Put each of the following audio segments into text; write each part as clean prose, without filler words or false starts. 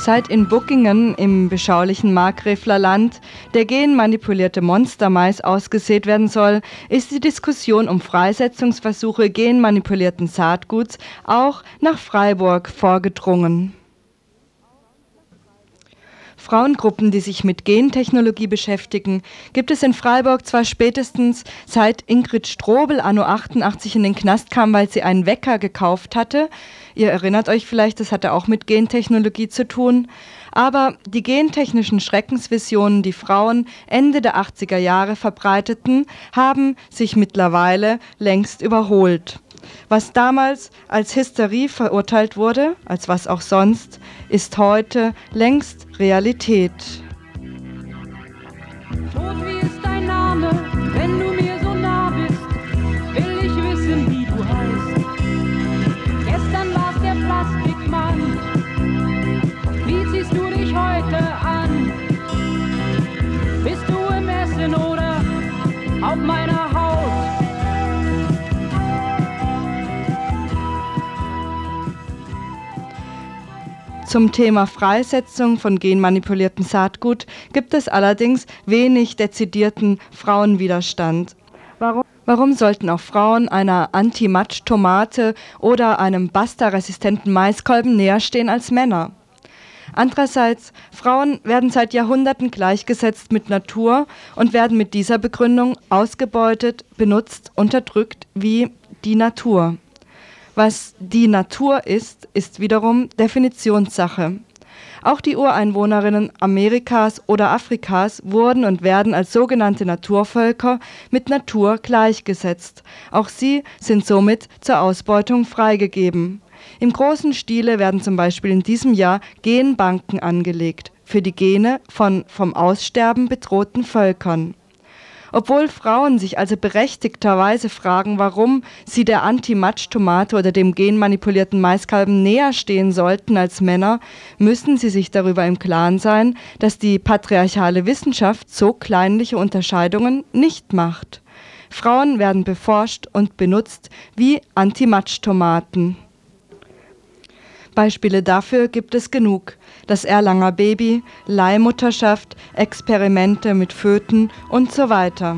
Seit in Buckingen im beschaulichen Markgräfler Land der genmanipulierte Monstermais ausgesät werden soll, ist die Diskussion um Freisetzungsversuche genmanipulierten Saatguts auch nach Freiburg vorgedrungen. Frauengruppen, die sich mit Gentechnologie beschäftigen, gibt es in Freiburg zwar spätestens seit Ingrid Strobel anno 88 in den Knast kam, weil sie einen Wecker gekauft hatte. Ihr erinnert euch vielleicht, das hatte auch mit Gentechnologie zu tun. Aber die gentechnischen Schreckensvisionen, die Frauen Ende der 80er Jahre verbreiteten, haben sich mittlerweile längst überholt. Was damals als Hysterie verurteilt wurde, als was auch sonst, ist heute längst Realität. Tod, wie ist dein Name? Wenn du mir so nah bist, will ich wissen, wie du heißt. Gestern war's der Plastikmann. Wie ziehst du dich heute an? Bist du im Essen oder auf meiner Haut? Zum Thema Freisetzung von genmanipuliertem Saatgut gibt es allerdings wenig dezidierten Frauenwiderstand. Warum sollten auch Frauen einer Anti-Matsch-Tomate oder einem Basta-resistenten Maiskolben näher stehen als Männer? Andererseits, Frauen werden seit Jahrhunderten gleichgesetzt mit Natur und werden mit dieser Begründung ausgebeutet, benutzt, unterdrückt wie die Natur. Was die Natur ist, ist wiederum Definitionssache. Auch die Ureinwohnerinnen Amerikas oder Afrikas wurden und werden als sogenannte Naturvölker mit Natur gleichgesetzt. Auch sie sind somit zur Ausbeutung freigegeben. Im großen Stile werden zum Beispiel in diesem Jahr Genbanken angelegt für die Gene von vom Aussterben bedrohten Völkern. Obwohl Frauen sich also berechtigterweise fragen, warum sie der Anti-Matsch-Tomate oder dem genmanipulierten Maiskolben näher stehen sollten als Männer, müssen sie sich darüber im Klaren sein, dass die patriarchale Wissenschaft so kleinliche Unterscheidungen nicht macht. Frauen werden beforscht und benutzt wie Anti-Matsch-Tomaten. Beispiele dafür gibt es genug. Das Erlanger Baby, Leihmutterschaft, Experimente mit Föten und so weiter.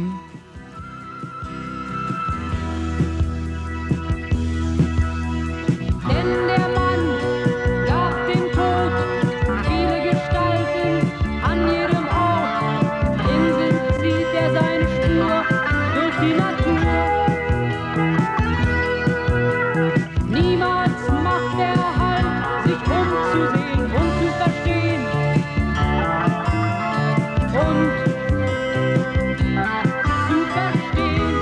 Denn der Mann gab den Tod, viele Gestalten an jedem Ort. Im Sinn zieht er seine Spur durch die Natur. Niemals macht er Halt, sich umzusehen und zu verstehen. Und zu verstehen.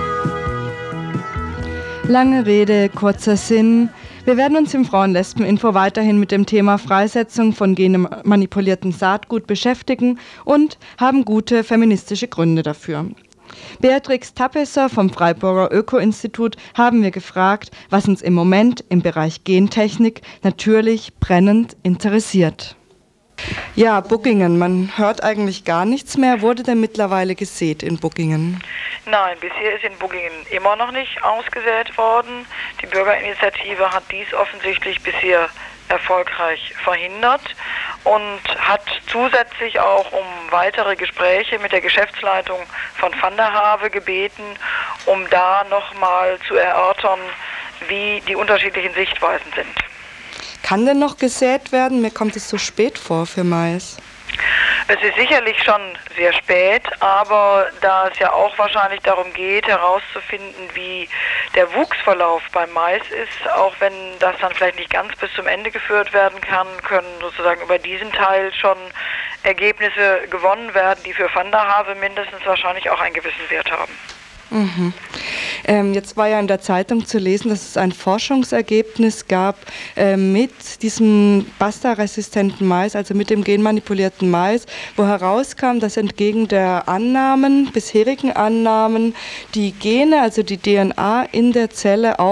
Lange Rede, kurzer Sinn. Wir werden uns im Frauen-Lesben-Info weiterhin mit dem Thema Freisetzung von genmanipuliertem Saatgut beschäftigen und haben gute feministische Gründe dafür. Beatrix Tappesser vom Freiburger Öko-Institut haben wir gefragt, was uns im Moment im Bereich Gentechnik natürlich brennend interessiert. Ja, Buckingen, man hört eigentlich gar nichts mehr. Wurde denn mittlerweile gesät in Buckingen? Nein, bisher ist in Buckingen immer noch nicht ausgesät worden. Die Bürgerinitiative hat dies offensichtlich bisher erfolgreich verhindert und hat zusätzlich auch um weitere Gespräche mit der Geschäftsleitung von Van der Have gebeten, um da nochmal zu erörtern, wie die unterschiedlichen Sichtweisen sind. Kann denn noch gesät werden? Mir kommt es so spät vor für Mais. Es ist sicherlich schon sehr spät, aber da es ja auch wahrscheinlich darum geht, herauszufinden, wie der Wuchsverlauf beim Mais ist, auch wenn das dann vielleicht nicht ganz bis zum Ende geführt werden kann, können sozusagen über diesen Teil schon Ergebnisse gewonnen werden, die für Van der Have mindestens wahrscheinlich auch einen gewissen Wert haben. Mhm. Jetzt war ja in der Zeitung zu lesen, dass es ein Forschungsergebnis gab mit diesem Basta-resistenten Mais, also mit dem genmanipulierten Mais, wo herauskam, dass entgegen der bisherigen Annahmen, die Gene, also die DNA in der Zelle auch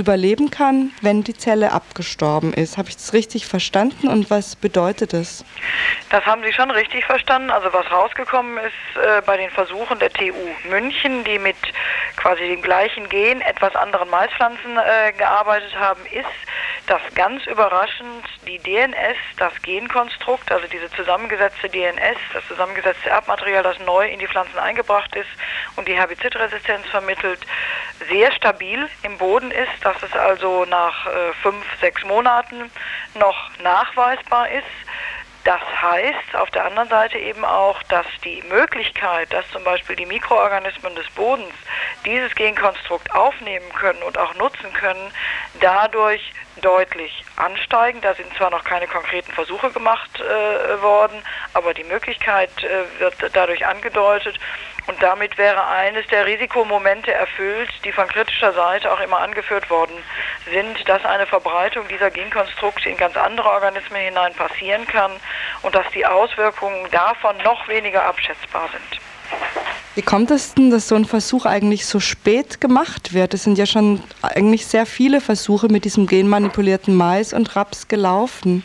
überleben kann, wenn die Zelle abgestorben ist. Habe ich das richtig verstanden und was bedeutet das? Das haben Sie schon richtig verstanden. Also was rausgekommen ist bei den Versuchen der TU München, die mit quasi dem gleichen Gen etwas anderen Maispflanzen gearbeitet haben, ist, dass ganz überraschend die DNS, das Genkonstrukt, also diese zusammengesetzte DNS, das zusammengesetzte Erbmaterial, das neu in die Pflanzen eingebracht ist und die Herbizidresistenz vermittelt, sehr stabil im Boden ist, dass es also nach 5-6 Monaten noch nachweisbar ist. Das heißt auf der anderen Seite eben auch, dass die Möglichkeit, dass zum Beispiel die Mikroorganismen des Bodens dieses Genkonstrukt aufnehmen können und auch nutzen können, dadurch deutlich ansteigen. Da sind zwar noch keine konkreten Versuche gemacht worden, aber die Möglichkeit wird dadurch angedeutet. Und damit wäre eines der Risikomomente erfüllt, die von kritischer Seite auch immer angeführt worden sind, dass eine Verbreitung dieser Genkonstrukte in ganz andere Organismen hinein passieren kann und dass die Auswirkungen davon noch weniger abschätzbar sind. Wie kommt es denn, dass so ein Versuch eigentlich so spät gemacht wird? Es sind ja schon eigentlich sehr viele Versuche mit diesem genmanipulierten Mais und Raps gelaufen.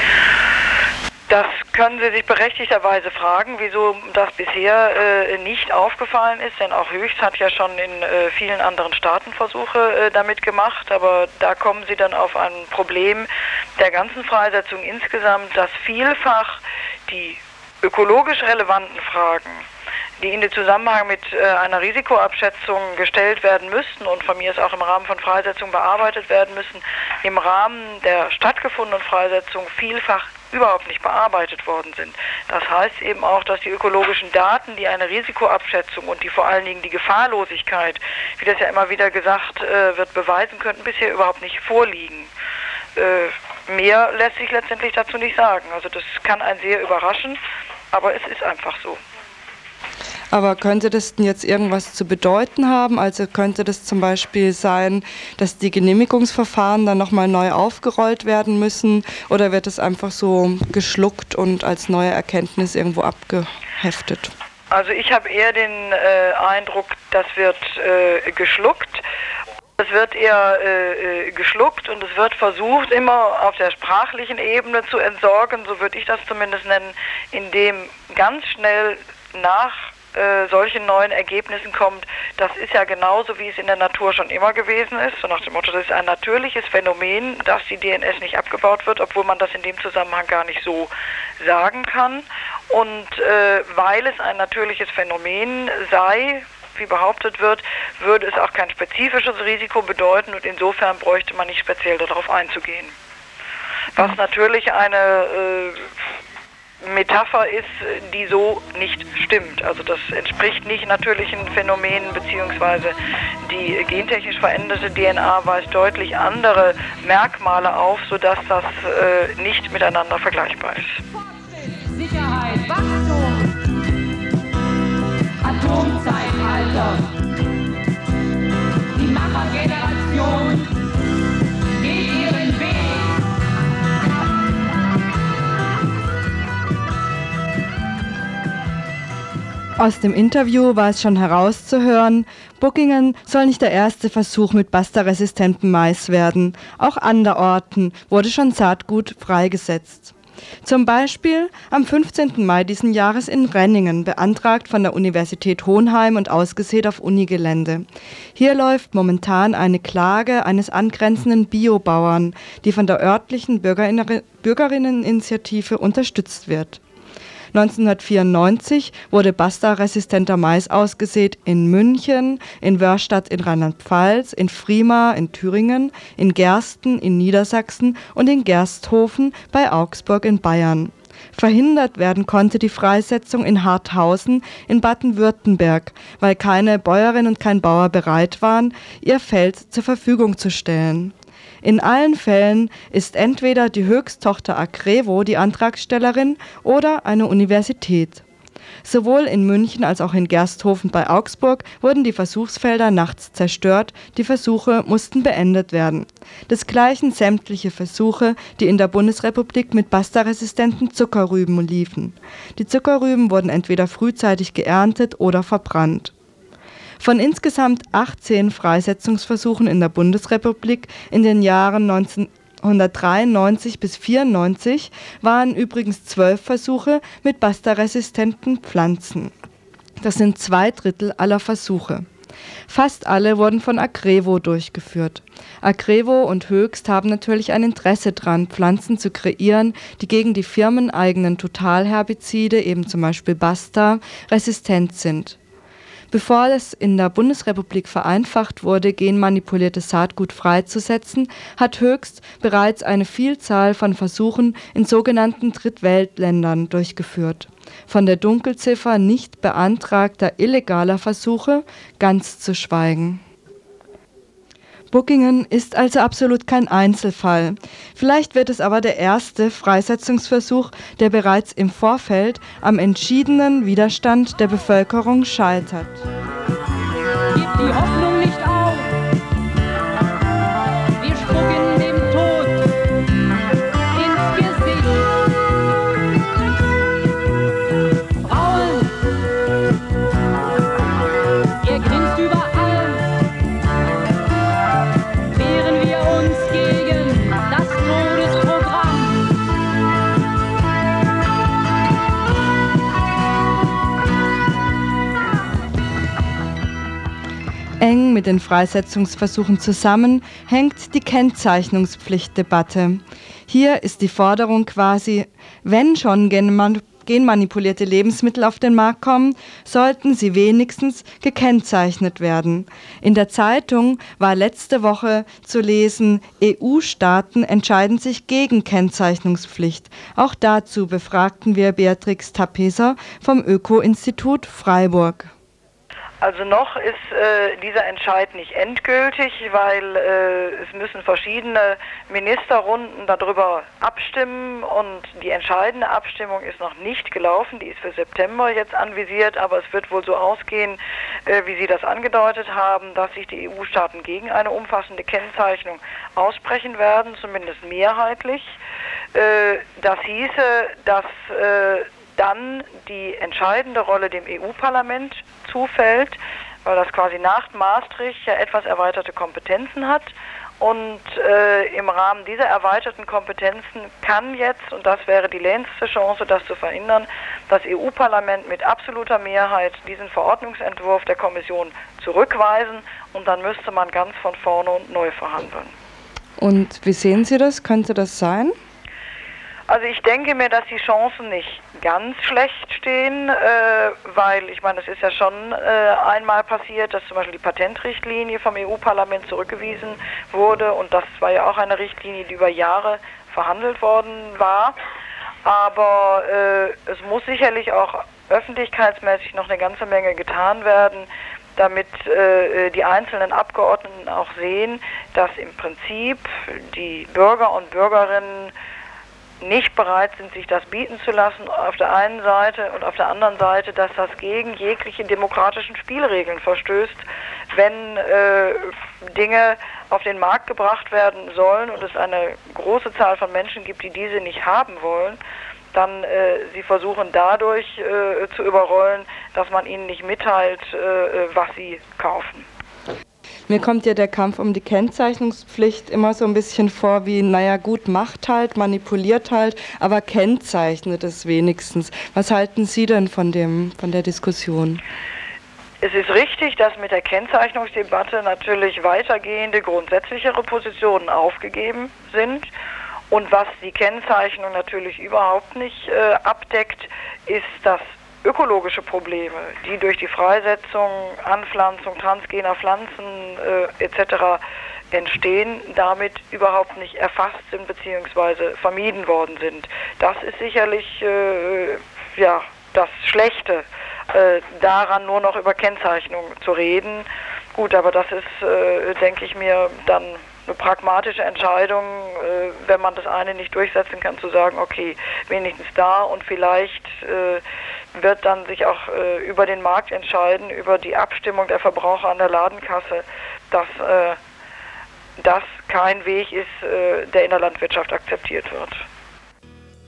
Das können Sie sich berechtigterweise fragen, wieso das bisher nicht aufgefallen ist, denn auch Höchst hat ja schon in vielen anderen Staaten Versuche damit gemacht, aber da kommen Sie dann auf ein Problem der ganzen Freisetzung insgesamt, dass vielfach die ökologisch relevanten Fragen, die in den Zusammenhang mit einer Risikoabschätzung gestellt werden müssten und von mir ist auch im Rahmen von Freisetzung bearbeitet werden müssen, im Rahmen der stattgefundenen Freisetzung vielfach überhaupt nicht bearbeitet worden sind. Das heißt eben auch, dass die ökologischen Daten, die eine Risikoabschätzung und die vor allen Dingen die Gefahrlosigkeit, wie das ja immer wieder gesagt wird, beweisen könnten, bisher überhaupt nicht vorliegen. Mehr lässt sich letztendlich dazu nicht sagen. Also das kann einen sehr überraschen, aber es ist einfach so. Aber könnte das denn jetzt irgendwas zu bedeuten haben? Also könnte das zum Beispiel sein, dass die Genehmigungsverfahren dann nochmal neu aufgerollt werden müssen? Oder wird es einfach so geschluckt und als neue Erkenntnis irgendwo abgeheftet? Also ich habe eher den Eindruck, das wird geschluckt. Es wird eher geschluckt und es wird versucht, immer auf der sprachlichen Ebene zu entsorgen, so würde ich das zumindest nennen, indem ganz schnell nach solchen neuen Ergebnissen kommt, das ist ja genauso, wie es in der Natur schon immer gewesen ist, so nach dem Motto, das ist ein natürliches Phänomen, dass die DNS nicht abgebaut wird, obwohl man das in dem Zusammenhang gar nicht so sagen kann. Und weil es ein natürliches Phänomen sei, wie behauptet wird, würde es auch kein spezifisches Risiko bedeuten und insofern bräuchte man nicht speziell darauf einzugehen. Was natürlich eine Metapher ist, die so nicht stimmt. Also das entspricht nicht natürlichen Phänomenen, beziehungsweise die gentechnisch veränderte DNA weist deutlich andere Merkmale auf, sodass das nicht miteinander vergleichbar ist. Sicherheit, Wachstum, Atomzeitalter, die Machergeneration geht ihren Weg. Aus dem Interview war es schon herauszuhören, Buckingen soll nicht der erste Versuch mit Basta-resistentem Mais werden. Auch anderorten wurde schon Saatgut freigesetzt. Zum Beispiel am 15. Mai diesen Jahres in Renningen, beantragt von der Universität Hohenheim und ausgesät auf Unigelände. Hier läuft momentan eine Klage eines angrenzenden Biobauern, die von der örtlichen Bürgerinneninitiative unterstützt wird. 1994 wurde Basta-resistenter Mais ausgesät in München, in Wörstadt in Rheinland-Pfalz, in Friemar in Thüringen, in Gersten in Niedersachsen und in Gersthofen bei Augsburg in Bayern. Verhindert werden konnte die Freisetzung in Harthausen in Baden-Württemberg, weil keine Bäuerin und kein Bauer bereit waren, ihr Feld zur Verfügung zu stellen. In allen Fällen ist entweder die Höchsttochter Agrevo die Antragstellerin oder eine Universität. Sowohl in München als auch in Gersthofen bei Augsburg wurden die Versuchsfelder nachts zerstört, die Versuche mussten beendet werden. Desgleichen sämtliche Versuche, die in der Bundesrepublik mit Basta-resistenten Zuckerrüben liefen. Die Zuckerrüben wurden entweder frühzeitig geerntet oder verbrannt. Von insgesamt 18 Freisetzungsversuchen in der Bundesrepublik in den Jahren 1993 bis 1994 waren übrigens 12 Versuche mit Basta-resistenten Pflanzen. Das sind 2/3 aller Versuche. Fast alle wurden von Agrevo durchgeführt. Agrevo und Höchst haben natürlich ein Interesse daran, Pflanzen zu kreieren, die gegen die firmeneigenen Totalherbizide, eben zum Beispiel Basta, resistent sind. Bevor es in der Bundesrepublik vereinfacht wurde, genmanipuliertes Saatgut freizusetzen, hat Höchst bereits eine Vielzahl von Versuchen in sogenannten Drittweltländern durchgeführt. Von der Dunkelziffer nicht beantragter illegaler Versuche ganz zu schweigen. Buckingen ist also absolut kein Einzelfall. Vielleicht wird es aber der erste Freisetzungsversuch, der bereits im Vorfeld am entschiedenen Widerstand der Bevölkerung scheitert. Gib die Hoffnung nicht auf. Wir spucken dem Tod ins Gesicht. Frauen, ihr grinst überall. Wehren wir uns gegen das Todesprogramm. Eng mit den Freisetzungsversuchen zusammen hängt die Kennzeichnungspflichtdebatte. Hier ist die Forderung quasi, wenn schon genmanipulierte Lebensmittel auf den Markt kommen, sollten sie wenigstens gekennzeichnet werden. In der Zeitung war letzte Woche zu lesen, EU-Staaten entscheiden sich gegen Kennzeichnungspflicht. Auch dazu befragten wir Beatrix Tapeser vom Öko-Institut Freiburg. Also noch ist dieser Entscheid nicht endgültig, weil es müssen verschiedene Ministerrunden darüber abstimmen und die entscheidende Abstimmung ist noch nicht gelaufen. Die ist für September jetzt anvisiert, aber es wird wohl so ausgehen, wie Sie das angedeutet haben, dass sich die EU-Staaten gegen eine umfassende Kennzeichnung aussprechen werden, zumindest mehrheitlich. Das hieße, dass dann die entscheidende Rolle dem EU-Parlament zufällt, weil das quasi nach Maastricht ja etwas erweiterte Kompetenzen hat. Und im Rahmen dieser erweiterten Kompetenzen kann jetzt, und das wäre die längste Chance, das zu verhindern, das EU-Parlament mit absoluter Mehrheit diesen Verordnungsentwurf der Kommission zurückweisen und dann müsste man ganz von vorne und neu verhandeln. Und wie sehen Sie das? Könnte das sein? Also ich denke mir, dass die Chancen nicht ganz schlecht stehen, weil ich meine, es ist ja schon einmal passiert, dass zum Beispiel die Patentrichtlinie vom EU-Parlament zurückgewiesen wurde und das war ja auch eine Richtlinie, die über Jahre verhandelt worden war. Aber es muss sicherlich auch öffentlichkeitsmäßig noch eine ganze Menge getan werden, damit die einzelnen Abgeordneten auch sehen, dass im Prinzip die Bürger und Bürgerinnen nicht bereit sind, sich das bieten zu lassen auf der einen Seite und auf der anderen Seite, dass das gegen jegliche demokratischen Spielregeln verstößt, wenn Dinge auf den Markt gebracht werden sollen und es eine große Zahl von Menschen gibt, die diese nicht haben wollen, dann sie versuchen dadurch zu überrollen, dass man ihnen nicht mitteilt, was sie kaufen. Mir kommt ja der Kampf um die Kennzeichnungspflicht immer so ein bisschen vor wie, naja gut, macht halt, manipuliert halt, aber kennzeichnet es wenigstens. Was halten Sie denn von der Diskussion? Es ist richtig, dass mit der Kennzeichnungsdebatte natürlich weitergehende, grundsätzlichere Positionen aufgegeben sind. Und was die Kennzeichnung natürlich überhaupt nicht abdeckt, ist das ökologische Probleme, die durch die Freisetzung, Anpflanzung transgener Pflanzen etc. entstehen, damit überhaupt nicht erfasst sind bzw. vermieden worden sind. Das ist sicherlich das Schlechte, daran nur noch über Kennzeichnung zu reden. Gut, aber das ist, denke ich mir, dann eine pragmatische Entscheidung, wenn man das eine nicht durchsetzen kann, zu sagen, okay, wenigstens da und vielleicht wird dann sich auch über den Markt entscheiden, über die Abstimmung der Verbraucher an der Ladenkasse, dass das kein Weg ist, der in der Landwirtschaft akzeptiert wird.